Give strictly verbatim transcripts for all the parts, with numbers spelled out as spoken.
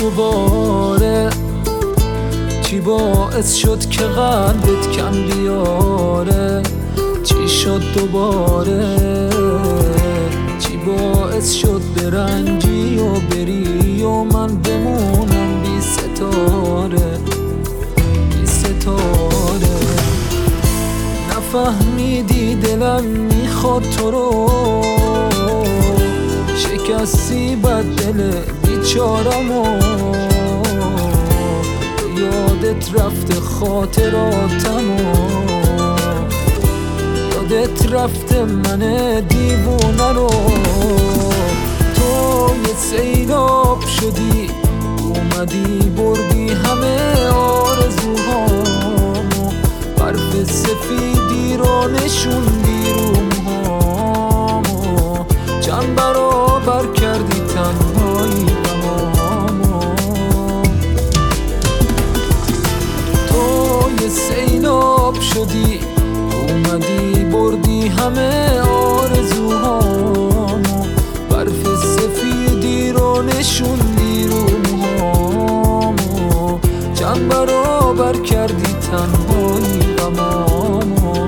دوباره؟ چی باعث شد که قلبت کم بیاره؟ چی شد دوباره؟ چی باعث شد برنجی و بری و من بمونم بی ستاره بی ستاره؟ نفهمیدی دلم میخواد تو رو، شکستی بد دل بیچارمو، یادت رفته خاطراتمو، یادت رفته من دیوونه رو. تو یه سیلاب شدی اومدی بردی همه آرزوهامو، برف سفیدی رو نشوندی رو موهامو، چند برابر کردی تنهایی غمامو. تو یه سیلاب شدی اومدی بردی همه آرزوهامو، برف سفیدی رو نشوندی رو موهامو، چند برابر کردی تنهایی غمامو.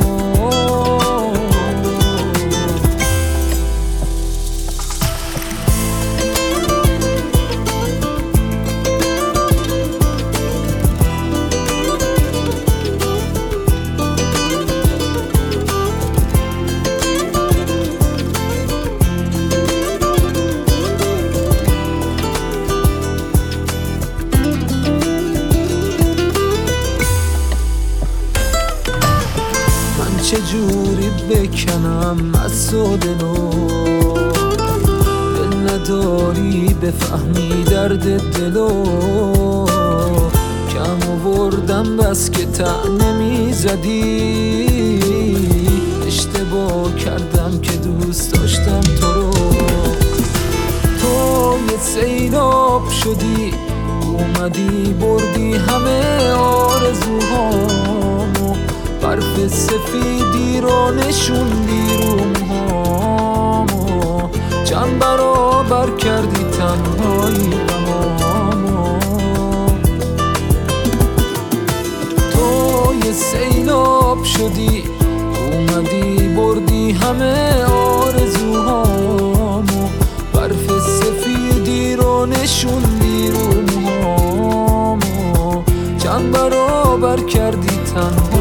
چجوری بکنم از تو دلو، دل نداری بفهمی درد دلو، کم آوردم بس که طعنه میزدی، اشتباه کردم که دوست داشتم تو رو. تو یه سیلاب شدی اومدی بردی همه آرزوهامو، برف سفیدی رو نشوندی رو موهامو، چند برابر کردی تنهایی غمامو. تو یه سیلاب شدی اومدی بردی همه آرزوهامو، برف سفیدی رو نشوندی رو موهامو، چند برابر کردی تنهایی